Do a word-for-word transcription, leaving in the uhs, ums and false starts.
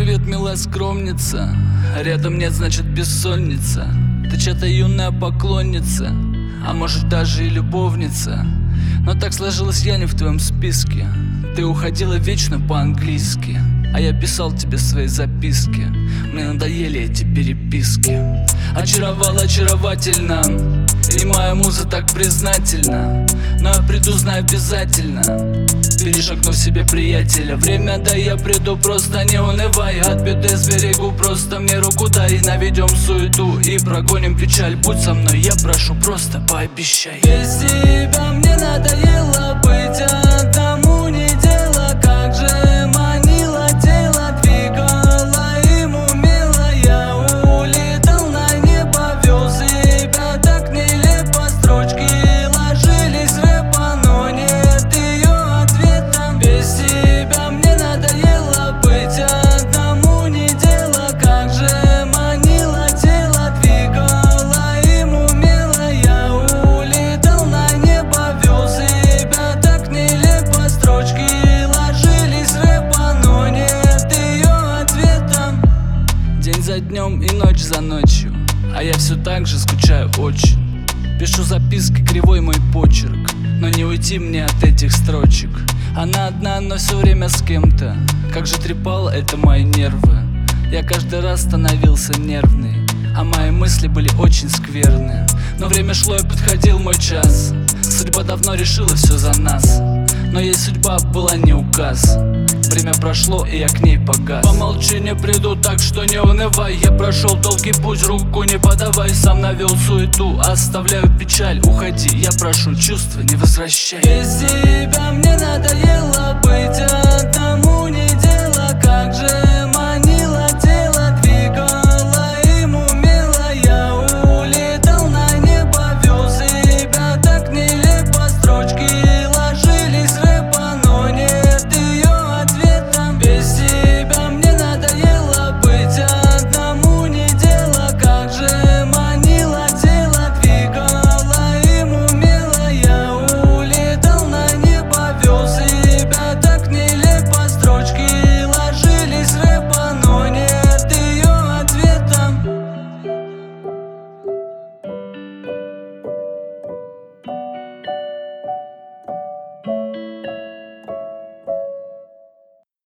Привет, милая скромница, рядом нет, значит бессонница. Ты чья-то юная поклонница, а может даже и любовница. Но так сложилось, я не в твоем списке. Ты уходила вечно по-английски, а я писал тебе свои записки. Мне надоели эти переписки. Очаровал очаровательно, и моя муза так признательна. Но я приду, знаю, обязательно, перешагнув себе приятеля. Время, да я приду, просто не унывай. От беды сберегу, просто мне руку дай. Наведем суету и прогоним печаль. Будь со мной, я прошу, просто пообещай. Без тебя мне надоело быть одному, не дело. Как же манило тело, двигало им умело. Я улетал на небо, вез себя так нелепо. Строчки ложились в рэпа, но нет ее ответа. Без тебя мне надоело быть одному, не дело. Как же манило тело, двигало им умело. Я улетал на небо, вез себя так нелепо. Строчки ложились в рэпа, но нет ее ответа. День за днем и ночь за ночью, а я все так же скучаю очень. Пишу записки, кривой мой почерк, но не уйти мне от этих строчек. Она одна, но все время с кем-то. Как же трепало это мои нервы. Я каждый раз становился нервный, а мои мысли были очень скверны. Но время шло и подходил мой час. Судьба давно решила все за нас, но ей судьба была не указ. Время прошло, и я к ней погас. Помолчи, не приду, так что не унывай. Я прошел долгий путь, руку не подавай. Сам навел суету, оставляю печаль. Уходи, я прошу, чувства не возвращай. Без тебя мне надоело быть